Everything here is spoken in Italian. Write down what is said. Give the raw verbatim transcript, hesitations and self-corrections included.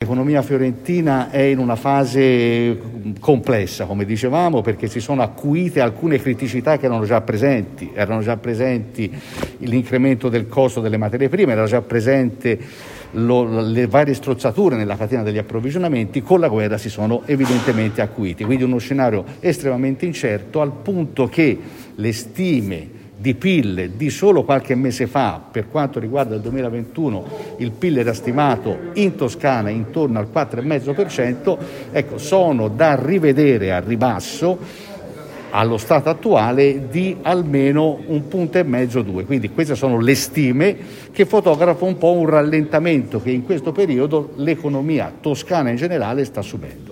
l'economia fiorentina è in una fase complessa, come dicevamo, perché si sono acuite alcune criticità che erano già presenti, erano già presenti l'incremento del costo delle materie prime, era già presente lo, le varie strozzature nella catena degli approvvigionamenti, con la guerra si sono evidentemente acuiti, quindi uno scenario estremamente incerto, al punto che le stime di P I L di solo qualche mese fa, per quanto riguarda il duemilaventuno, il P I L era stimato in Toscana intorno al quattro virgola cinque per cento, ecco, sono da rivedere a ribasso allo stato attuale di almeno un punto e mezzo, due. Quindi queste sono le stime che fotografano un po' un rallentamento che in questo periodo l'economia toscana in generale sta subendo.